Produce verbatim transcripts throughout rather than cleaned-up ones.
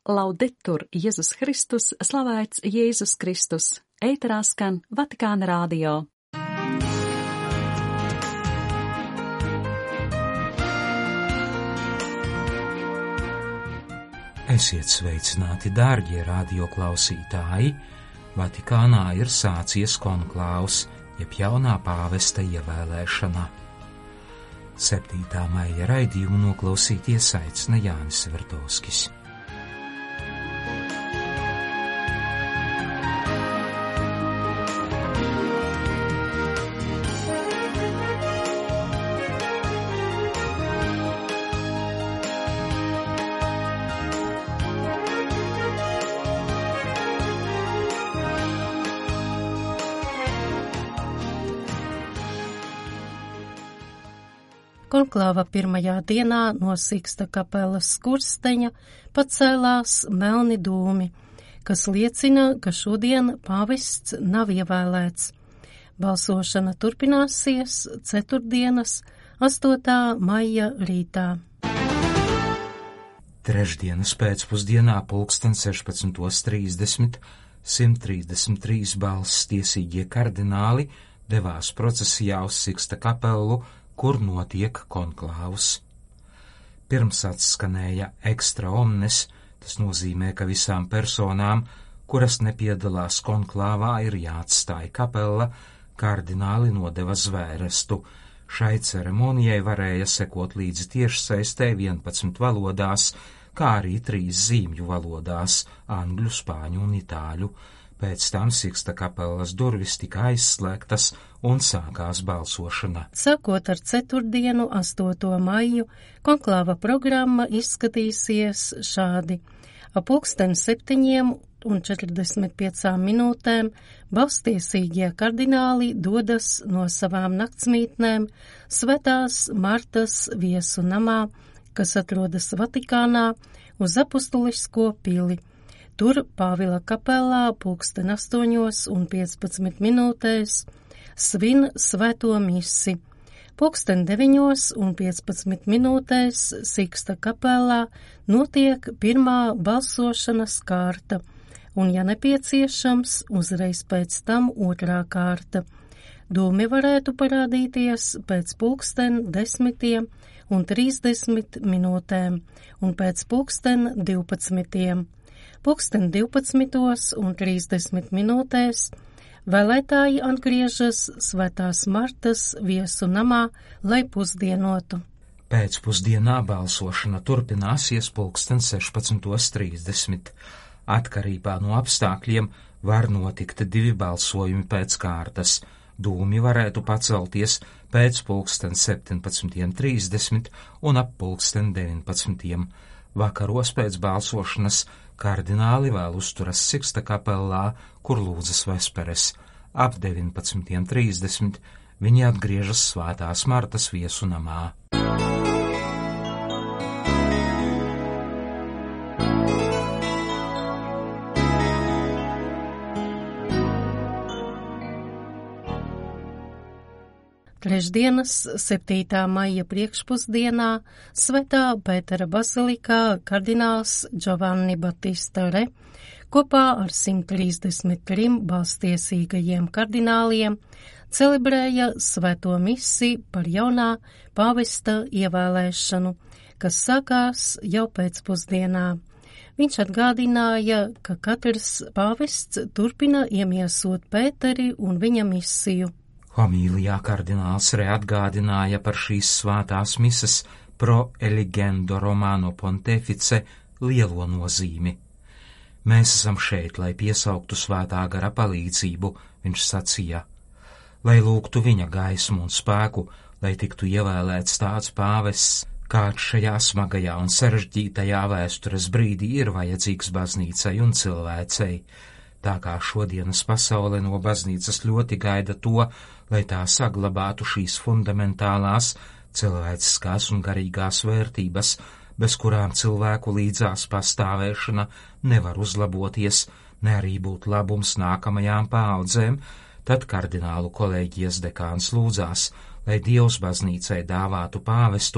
Laudetur Jēzus Kristus, slavēts Jēzus Kristus, ēterā skan Vatikāna radio. Esiet sveicināti, dārgie radioklausītāji! Vatikānā ir sācies konklāvs, jeb jaunā pāvesta ievēlēšana. septītā maija raidījumu noklausīties aicina Jānis Vertovskis. Konklāva pirmajā dienā no Siksta kapelas skursteņa pacēlās melni dūmi, kas liecina, ka šodien pāvests nav ievēlēts. Balsošana turpināsies ceturtdienas, astotā maija rītā. Trešdienas pēcpusdienā pulksten sešpadsmitos trīsdesmit simt trīsdesmit trīs balss tiesīgie kardināli devās procesijā uz Siksta kapelu, kur notiek konklāvs. Pirms atskanēja extra omnes, tas nozīmē, ka visām personām, kuras nepiedalās konklāvā, ir jāatstāj kapela, kardināli nodeva zvērestu. Šai ceremonijai varēja sekot līdzi tiešsaistē vienpadsmit valodās, kā arī trīs zīmju valodās - angļu, spāņu un itāļu. Pēc tam Siksta kapelas durvis tika aizslēgtas un sākās balsošana. Sākot ar ceturtdienu, astoto maiju, konklāva programma izskatīsies šādi. Ap pulksten septiņiem un četrdesmit piecām minūtēm balstiesīgie kardināli dodas no savām naktsmītnēm Svētās Martas viesu namā, kas atrodas Vatikānā, uz apustulisko pili. Tur Pāvila kapelā pulksten astoņos un piecpadsmit minūtēs svin svēto misi. Pulksten deviņos un piecpadsmit minūtēs Siksta kapelā notiek pirmā balsošanas kārta, un, ja nepieciešams, uzreiz pēc tam otrā kārta. Dūmi varētu parādīties pēc pulksten desmitiem un trīsdesmit minūtēm, un pēc pulksten divpadsmitiem. Pulksten divpadsmitos un trīsdesmit minūtēs vēlētāji atgriežas Svētās Martas viesu namā, lai pusdienotu. Pēcpusdienā balsošana turpināsies pulksten sešpadsmitos trīsdesmit. Atkarībā no apstākļiem var notikt divi balsojumi pēc kārtas. Dūmi varētu pacelties pēc pulksten septiņpadsmit trīsdesmit un ap pulksten deviņpadsmit. Vakaros pēc balsošanas kardināli vēl uzturas Siksta kapelā, kur lūdzas vesperes. Ap deviņpadsmit trīsdesmit viņi atgriežas Svētās Martas viesu namā. Trešdienas septītā maija priekšpusdienā Svētā Pētera bazilikā kardināls Giovanni Battista Re kopā ar simt trīsdesmit trim balstiesīgajiem kardināliem celebrēja svēto misi par jaunā pāvesta ievēlēšanu, kas sākās jau pēcpusdienā. Viņš atgādināja, ka katrs pāvests turpina iemiesot Pēteri un viņa misiju. Homīlijā kardināls Re atgādināja par šīs svētās mises pro eligendo Romano Pontefice lielo nozīmi. Mēs esam šeit, lai piesauktu svētā gara palīdzību, viņš sacīja, lai lūgtu viņa gaismu un spēku, lai tiktu ievēlēts tāds pāvests, kāds šajā smagajā un sarežģītajā vēstures brīdī ir vajadzīgs baznīcai un cilvēcei. Tā kā šodienas pasaule no baznīcas ļoti gaida to, lai tā saglabātu šīs fundamentālās, cilvēciskās un garīgās vērtības, bez kurām cilvēku līdzās pastāvēšana nevar uzlaboties, ne arī būt labums nākamajām paaudzēm, tad kardinālu kolēģijas dekāns lūdzās, lai Dievs baznīcai dāvātu pāvestu,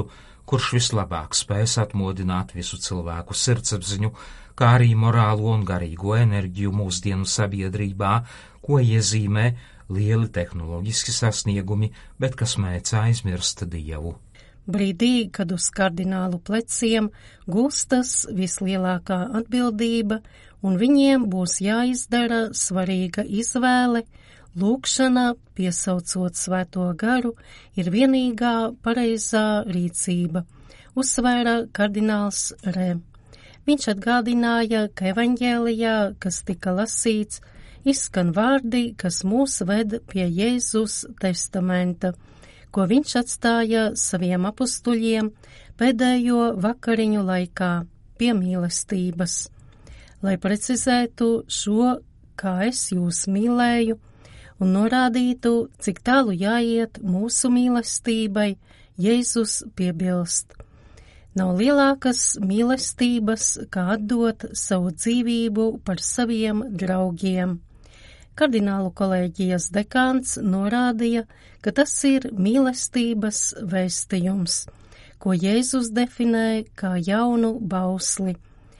kurš vislabāk spēs atmodināt visu cilvēku sirdsapziņu, kā arī morālo un garīgo enerģiju mūsdienu sabiedrībā, ko iezīmē lieli tehnoloģiski sasniegumi, bet kas mēdz aizmirst Dievu. Brīdī, kad uz kardinālu pleciem gulstas vislielākā atbildība, un viņiem būs jāizdara svarīga izvēle, lūkšana, piesaucot Svēto garu, ir vienīgā pareizā rīcība, uzsvēra kardināls Re. Viņš atgādināja, ka evaņģēlijā, kas tika lasīts, izskan vārdi, kas mūs ved pie Jēzus testamenta, ko viņš atstāja saviem apustuļiem pēdējo vakariņu laikā pie mīlestības. Lai precizētu šo, kā es jūs mīlēju, un norādītu, cik tālu jāiet mūsu mīlestībai, Jēzus piebilst: nav lielākas mīlestības, kā atdot savu dzīvību par saviem draugiem. Kardinālu kolēģijas dekāns norādīja, ka tas ir mīlestības vēstījums, ko Jēzus definē kā jaunu bausli.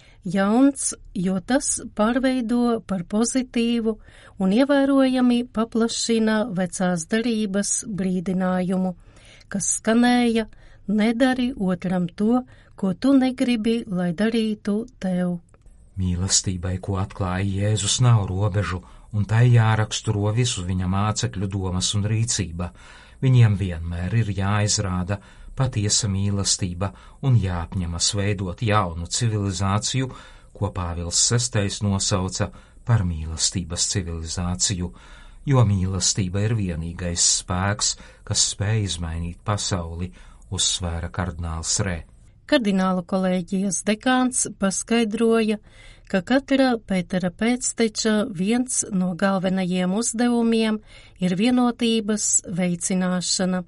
Jauns, jo tas pārveido par pozitīvu un ievērojami paplašina vecās derības brīdinājumu, kas skanēja: nedari otram to, ko tu negribi, lai darītu tev. Mīlestībai, ko atklāja Jēzus, nav robežu, un tai jāraksturo visu viņa mācekļu domas un rīcība. Viņiem vienmēr ir jāizrāda patiesa mīlestība un jāapņemas veidot jaunu civilizāciju, ko Pāvils sestais nosauca par mīlestības civilizāciju, jo mīlestība ir vienīgais spēks, kas spēj izmainīt pasauli, uzsvēra kardināls Re. Kardinālu kolēģijas dekāns paskaidroja, ka katra Pētera pēcteča viens no galvenajiem uzdevumiem ir vienotības veicināšana.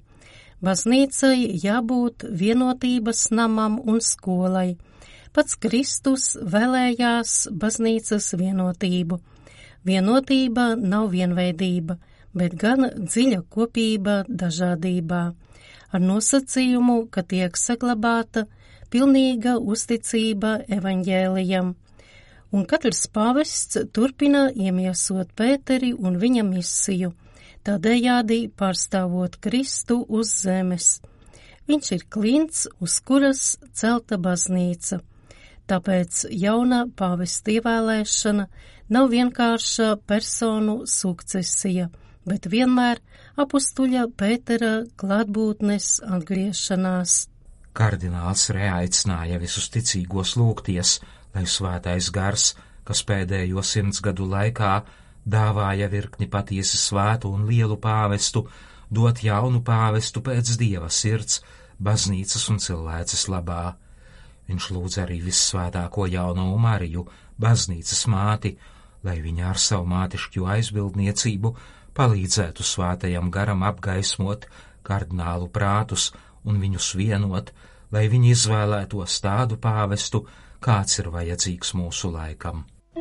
Baznīcai jābūt vienotības namam un skolai. Pats Kristus vēlējās baznīcas vienotību. Vienotība nav vienveidība, bet gan dziļa kopība dažādībā, ar nosacījumu, ka tiek saglabāta pilnīga uzticība evaņģēlijam. Un katrs pāvests turpina iemiesot Pēteri un viņa misiju, tādējādi pārstāvot Kristu uz zemes. Viņš ir klints, uz kuras celta baznīca. Tāpēc jauna pāvesta ievēlēšana nav vienkārša personu sukcesija, bet vienmēr apustuļa Pētera klātbūtnes atgriešanās. Kardināls Re aicināja visus ticīgos lūgties, lai svētais gars, kas pēdējo simts gadu laikā dāvāja virkni patiesi svētu un lielu pāvestu, dot jaunu pāvestu pēc Dieva sirds, baznīcas un cilvēces labā. Viņš lūdz arī vissvētāko jauno Mariju, baznīcas māti, lai viņa ar savu mātišķo aizbildniecību palīdzētu svētajam garam apgaismot kardinālu prātus un viņus vienot, lai viņi izvēlētos tādu pāvestu, kāds ir vajadzīgs mūsu laikam.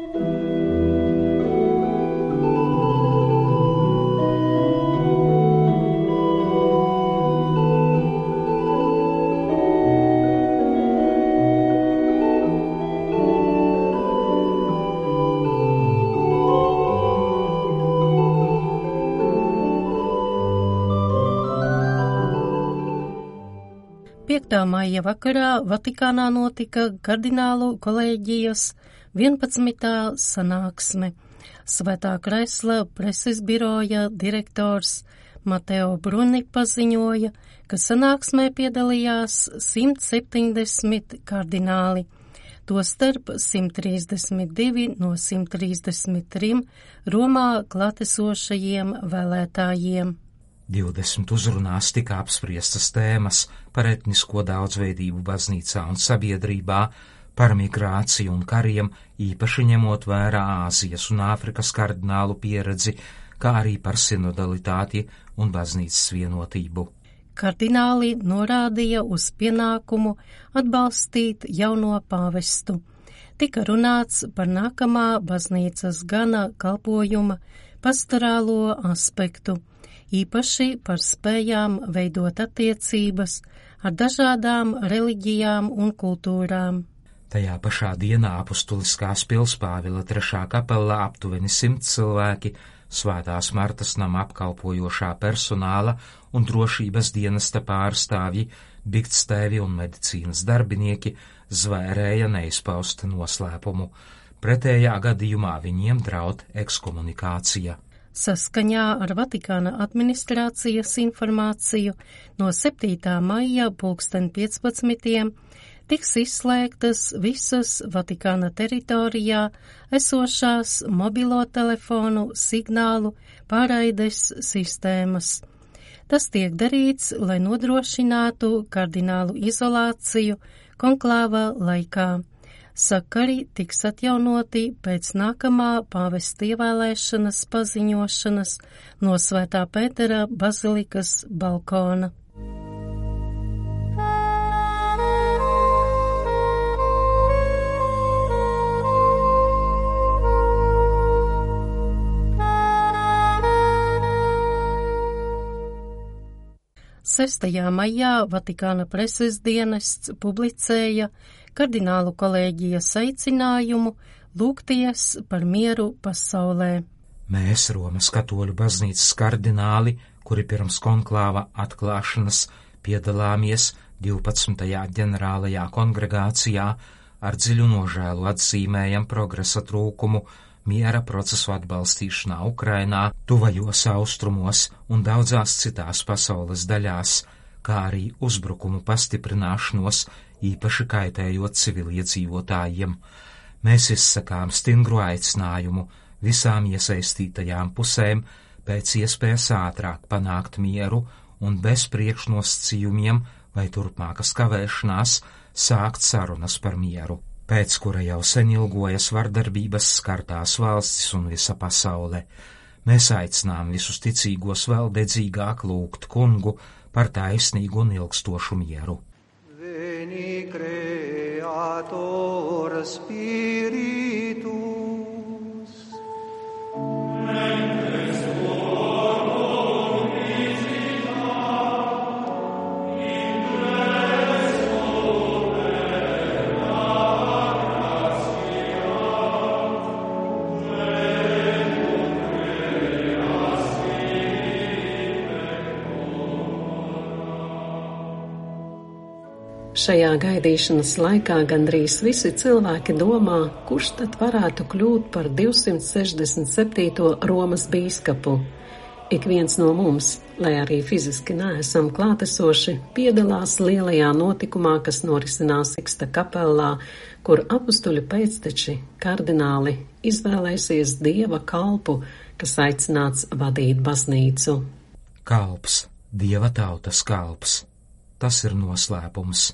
piektā maija vakarā Vatikānā notika kardinālu kolēģijas vienpadsmitā sanāksme. Svētā Kresla preses biroja direktors Mateo Bruni paziņoja, ka sanāksmē piedalījās simt septiņdesmit kardināli, tostarp simt trīsdesmit divi no simt trīsdesmit trim Romā klātesošajiem vēlētājiem. divdesmit uzrunās tika apspriestas tēmas par etnisko daudzveidību baznīcā un sabiedrībā, par migrāciju un kariem, īpaši ņemot vērā Āzijas un Āfrikas kardinālu pieredzi, kā arī par sinodalitāti un baznīcas vienotību. Kardināli norādīja uz pienākumu atbalstīt jauno pāvestu. Tika runāts par nākamā baznīcas gana kalpojuma pastorālo aspektu, īpaši par spējām veidot attiecības ar dažādām reliģijām un kultūrām. Tajā pašā dienā apustuliskās pils Pāvila trešā kapelā aptuveni simts cilvēki, Svētās Martas nama apkalpojošā personāla un drošības dienesta pārstāvji, bigtstēvi un medicīnas darbinieki zvērēja neizpaust noslēpumu. Pretējā gadījumā viņiem draud ekskomunikācija. Saskaņā ar Vatikāna administrācijas informāciju no septītā maija pulksten piecpadsmitiem tiks izslēgtas visas Vatikāna teritorijā esošās mobilo telefonu signālu pārraides sistēmas. Tas tiek darīts, lai nodrošinātu kardinālu izolāciju konklāva laikā. Sakari tiks atjaunoti pēc nākamā pāvesta ievēlēšanas paziņošanas no Svētā Pētera bazilikas balkona. sestajā maijā Vatikāna preses dienests publicēja kardinālu kolēģijas aicinājumu lūgties par mieru pasaulē. Mēs, Romas katoļu baznīcas kardināli, kuri pirms konklāva atklāšanas piedalāmies divpadsmitajā ģenerālajā kongregācijā, ar dziļu nožēlu atzīmējam progresa trūkumu miera procesu atbalstīšanā Ukrainā, tuvajos austrumos un daudzās citās pasaules daļās, kā arī uzbrukumu pastiprināšanos, īpaši kaitējot civiliedzīvotājiem. Mēs izsakām stingru aicinājumu visām iesaistītajām pusēm pēc iespējas ātrāk panākt mieru un bez priekšnosacījumiem vai turpmākas kavēšanās sākt sarunas par mieru, pēc kura jau sen ilgojas vardarbības skartās valstis un visa pasaule. Mēs aicinām visus ticīgos vēl dedzīgāk lūgt kungu par taisnīgu un ilgstošu mieru. Veni Creator Spiritus. Šajā gaidīšanas laikā gandrīz visi cilvēki domā, kurš tad varētu kļūt par divsimt sešdesmit septīto Romas bīskapu. Ik viens no mums, lai arī fiziski neesam klātesoši, piedalās lielajā notikumā, kas norisinās Siksta kapellā, kur apustuļu pēcteči, kardināli, izvēlēsies Dieva kalpu, kas aicināts vadīt baznīcu. Kalps, Dieva tautas kalps, tas ir noslēpums.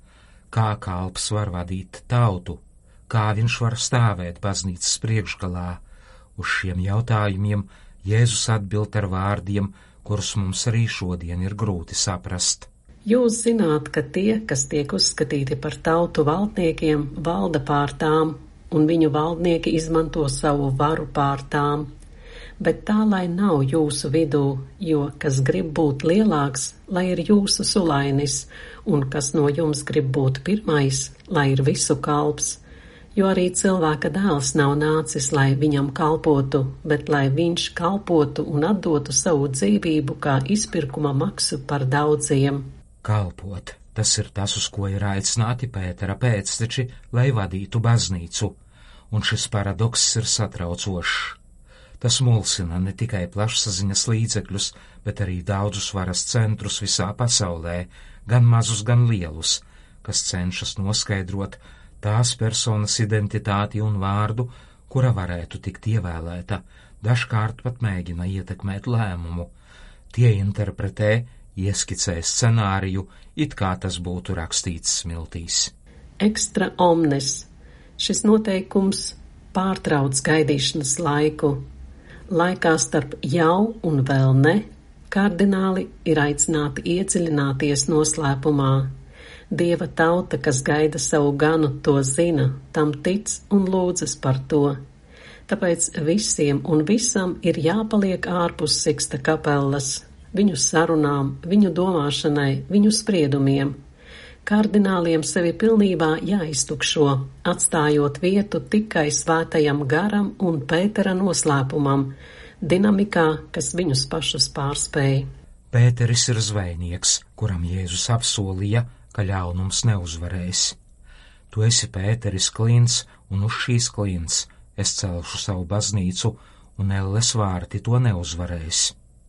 Kā kalps var vadīt tautu, kā viņš var stāvēt baznīcas priekšgalā? Uz šiem jautājumiem Jēzus atbild ar vārdiem, kurus mums arī šodien ir grūti saprast. Jūs zināt, ka tie, kas tiek uzskatīti par tautu valdniekiem, valda pār tām, un viņu valdnieki izmanto savu varu pār tām. Bet tā lai nav jūsu vidū, jo kas grib būt lielāks, lai ir jūsu sulainis, un kas no jums grib būt pirmais, lai ir visu kalps. Jo arī cilvēka dēls nav nācis, lai viņam kalpotu, bet lai viņš kalpotu un atdotu savu dzīvību kā izpirkuma maksu par daudziem. Kalpot, tas ir tas, uz ko ir aicināti Pētera pēcteči, lai vadītu baznīcu, un šis paradoks ir satraucošs. Tas mulsina ne tikai plašsaziņas līdzekļus, bet arī daudzus varas centrus visā pasaulē, gan mazus, gan lielus, kas cenšas noskaidrot tās personas identitāti un vārdu, kura varētu tikt ievēlēta, dažkārt pat mēģina ietekmēt lēmumu. Tie interpretē, ieskicē scenāriju, it kā tas būtu rakstīts smiltīs. Extra omnes. Šis noteikums pārtrauc gaidīšanas laiku. Laikā starp jau un vēl ne, kardināli ir aicināti iedziļināties noslēpumā. Dieva tauta, kas gaida savu ganu, to zina, tam tic un lūdzas par to. Tāpēc visiem un visam ir jāpaliek ārpus Siksta kapellas. viņu sarunām, viņu domāšanai, viņu spriedumiem. Kardināliem sevi pilnībā jāiztukšo, atstājot vietu tikai svētajam garam un Pētera noslēpumam, dinamikā, kas viņus pašus pārspēja. Pēteris ir zvejnieks, kuram Jēzus apsolīja, ka ļaunums neuzvarēs. Tu esi Pēteris klints, un uz šīs klints es celšu savu baznīcu, un elles vārti to neuzvarēs.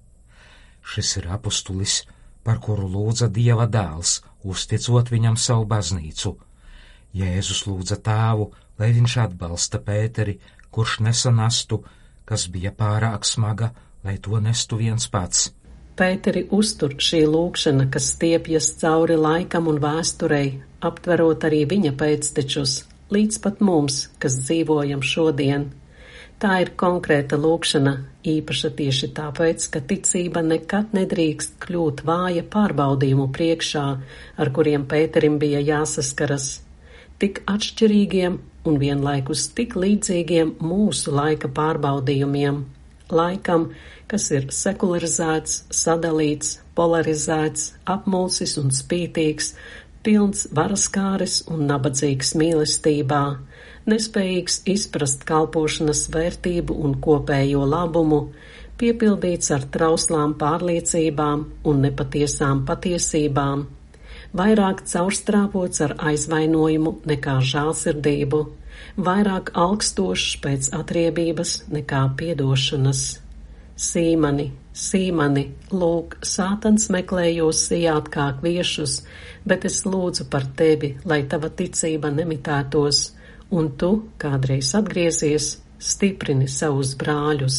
Šis ir apustulis, par kuru lūdza Dieva dēls, uzticot viņam savu baznīcu. Jēzus lūdza tēvu, lai viņš atbalsta Pēteri, kurš nesa nastu, kas bija pārāk smaga, lai to nestu viens pats. Pēteri uztur šī lūkšana, kas stiepjas cauri laikam un vēsturei, aptverot arī viņa pēctečus, līdz pat mums, kas dzīvojam šodien. Tā ir konkrēta lūkšana, īpaša tieši tāpēc, ka ticība nekad nedrīkst kļūt vāja pārbaudījumu priekšā, ar kuriem Pēterim bija jāsaskaras. Tik atšķirīgiem un vienlaikus tik līdzīgiem mūsu laika pārbaudījumiem. Laikam, kas ir sekularizēts, sadalīts, polarizēts, apmulsis un spītīgs, pilns varaskāres un nabadzīgs mīlestībā, nespējīgs izprast kalpošanas vērtību un kopējo labumu, piepildīts ar trauslām pārliecībām un nepatiesām patiesībām, vairāk caurstrāvots ar aizvainojumu nekā žēlsirdību, vairāk augstošs pēc atriebības nekā piedošanas. Sīmani, sīmani, lūk, Sātans meklē jūs sijāt kā kviešus, bet es lūdzu par tevi, lai tava ticība nemitētos, un tu, kādreiz atgriezies, stiprini savus brāļus.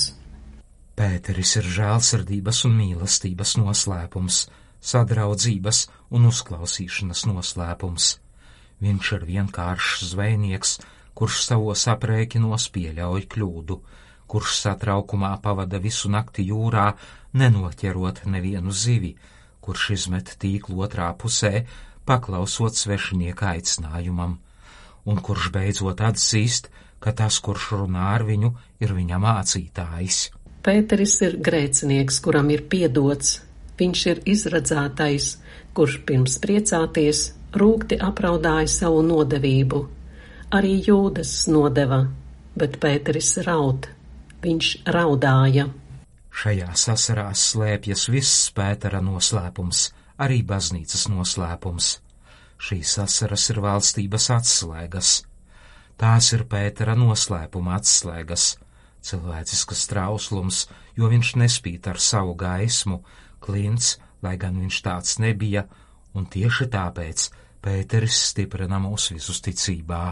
Pēteris ir žēlsirdības un mīlestības noslēpums, sadraudzības un uzklausīšanas noslēpums. Viņš ir vienkāršs zvejnieks, kurš savos aprēķinos pieļauj kļūdu, kurš satraukumā pavada visu nakti jūrā, nenoķerot nevienu zivi, kurš izmet tīklu otrā pusē, paklausot svešinieka aicinājumam, un kurš beidzot atzīst, ka tas, kurš runā ar viņu, ir viņa mācītājs. Pēteris ir grēcinieks, kuram ir piedots. Viņš ir izradzētais, kurš pirms priecāties rūgti apraudāja savu nodevību. Arī Jūdas nodeva, bet Pēteris raud. Viņš raudāja. Šajā sasarās slēpjas viss Pētera noslēpums, arī baznīcas noslēpums. Šīs sasaras ir valstības atslēgas. Tās ir Pētera noslēpuma atslēgas, cilvēciskas trauslums, jo viņš nespīd ar savu gaismu, klints, lai gan viņš tāds nebija, un tieši tāpēc Pēteris stiprina mūs visus ticībā.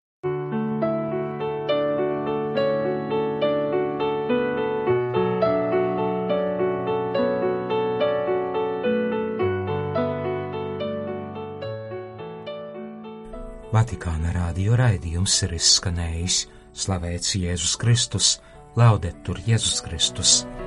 Vatikāna radio raidījums ir izskanējis. Slavēts Jēzus Kristus, laudetur Jēzus Kristus.